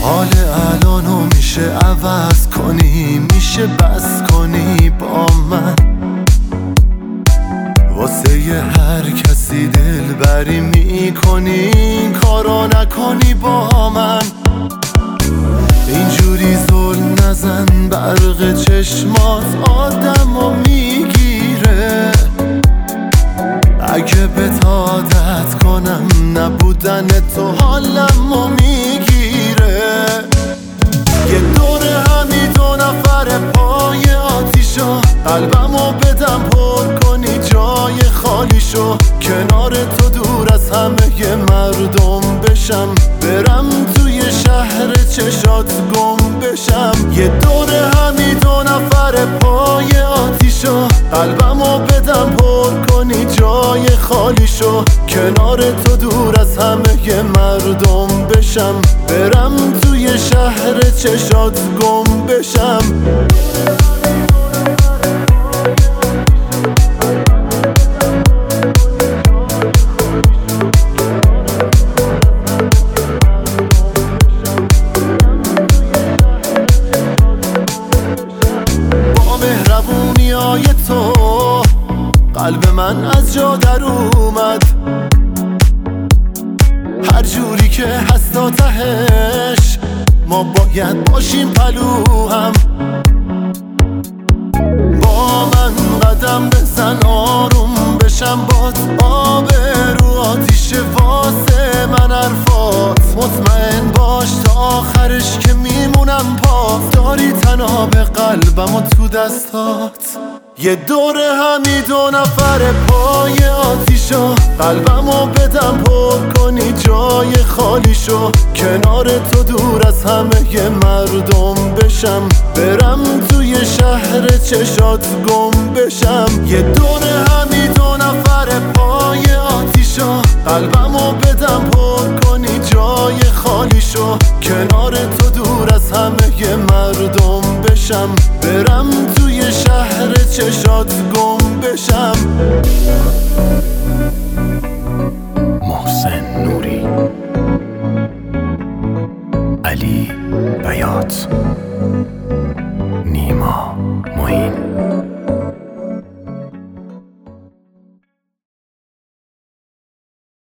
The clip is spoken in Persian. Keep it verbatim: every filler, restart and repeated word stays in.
حال الانو میشه عوض کنی، میشه بس کنی با من، واسه ی هر کسی دل بری میکنی، کارو نکنی با من. اینجوری زل نزن برق چشمات آدمو میگیره، اگه بهت عادت کنم نبودن تو حالمو میگیره. یه دور همی دو نفر پای آتیشو، قلبمو بدم پر کنی جای خالیشو، کنار تو دور از همه مردم بشم، برم توی شهر چشات گم بشم. یه دور همی دو نفر پای آتیشو، قلبمو بدم پر کنی جای خالیشو، کنار تو دور از همه مردم بشم، برم توی شهر چشات گم بشم. مهربونیای تو قلب من از جا در اومد، هر جوری که هست تا تهش ما باید باشیم پلو هم. با من قدم بزن آروم بشم، باد آب رو آتیش واسه من حرفات، مطمئن باش تا آخرش که میمونم پاک، داری تناب قلبم و تو دستات. یه دور همی دو نفر پای آتیشو، قلبمو بدم پر کنی جای خالیشو، کنار تو دور از همه مردم بشم، برم توی شهر چشات گم بشم. یه دور همی دو نفر پای آتیشو، قلبمو بدم پر کنی جای خالیشو، کنار تو دور از همه مردم بشم، برم توی شهر چشات گم بشم.